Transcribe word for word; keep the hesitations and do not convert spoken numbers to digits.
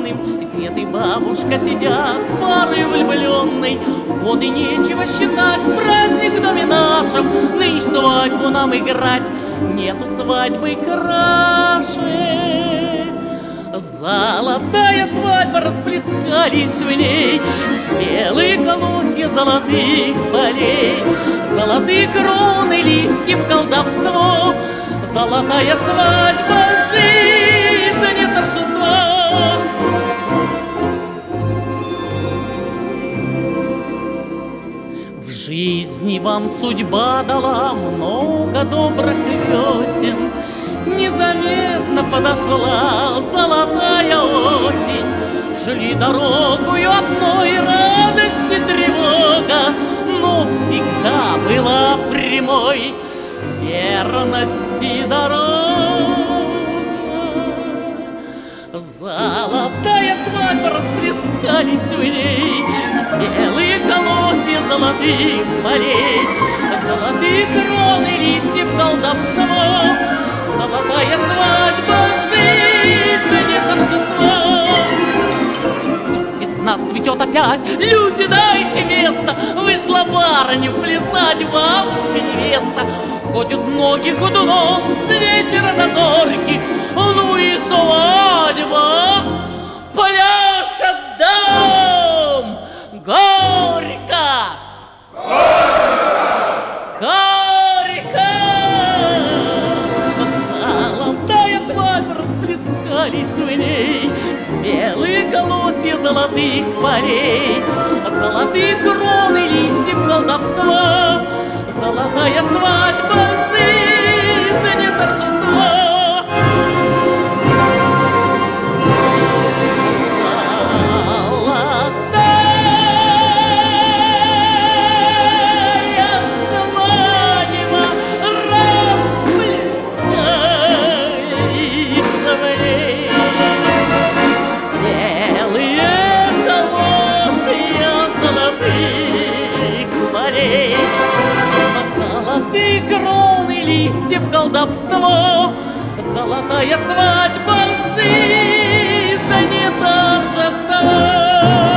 длинным дед и бабушка сидят парой влюбленной. Годы нечего считать, праздник в доме нашем, нынче свадьбу нам играть, нету свадьбы краше. Золотая свадьба, расплескались в ней спелые колосья золотых полей, золотые кроны листьев колдовство. Золотая свадьба, жизнь, торжества. В жизни вам судьба дала много добрых весен, незаметно подошла золотая осень. Шли дорогою одной радости тревога, но всегда была прямой верности дорога. Золотая свадьба, расплескались в ней спелые колосья золотых полей, золотые кроны листьев колдовства. Золотая свадьба, жизнь, торжества. Пусть весна цветет опять, люди, дайте место. Вышла барыню плясать бабушка невеста. Ходят ноги ходуном с вечера до зорьки, ну и свадьба пляшет дом. Горько! Горько! Золотая свадьба, расплескались в ней спелые колосья золотых полей, золотые кроны листьев колдовства. Золотая свадьба, жизнь, торжества. Золотые кроны листьев колдовство. Золотая свадьба, жизнь, торжество.